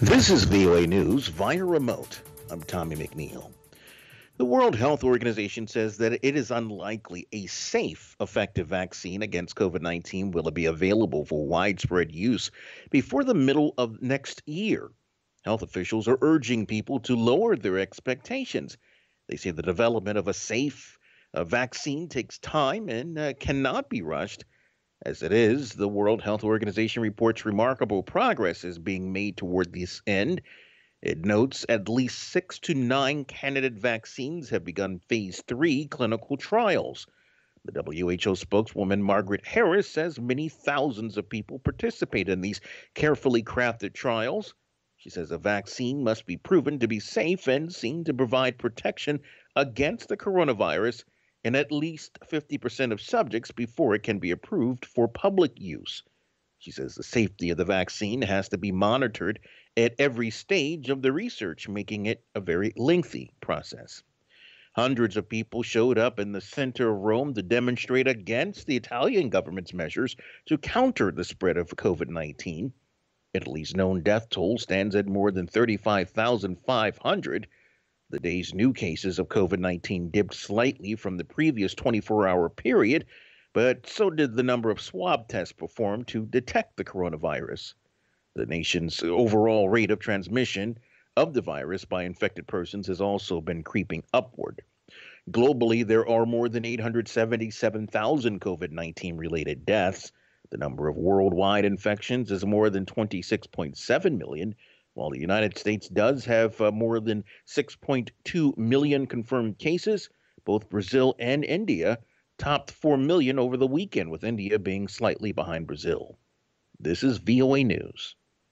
This is VOA News via remote. I'm Tommy McNeil. The World Health Organization says that it is unlikely a safe, effective vaccine against COVID 19 will be available for widespread use before the middle of next year. Health officials are urging people to lower their expectations. They say the development of a safe vaccine takes time and cannot be rushed. As it is, the World Health Organization reports remarkable progress is being made toward this end. It notes at least 6 to 9 candidate vaccines have begun phase 3 clinical trials. The WHO spokeswoman Margaret Harris says many thousands of people participate in these carefully crafted trials. She says a vaccine must be proven to be safe and seen to provide protection against the coronavirus in at least 50% of subjects before it can be approved for public use. She says the safety of the vaccine has to be monitored at every stage of the research, making it a very lengthy process. Hundreds of people showed up in the center of Rome to demonstrate against the Italian government's measures to counter the spread of COVID 19. Italy's known death toll stands at more than 35,500. The day's new cases of COVID 19 dipped slightly from the previous 24-hour period, but so did the number of swab tests performed to detect the coronavirus. The nation's overall rate of transmission of the virus by infected persons has also been creeping upward. Globally, there are more than 877,000 COVID 19 related deaths. The number of worldwide infections is more than 26.7 million, while the United States does have more than 6.2 million confirmed cases. Both Brazil and India topped 4 million over the weekend, with India being slightly behind Brazil. This is VOA News.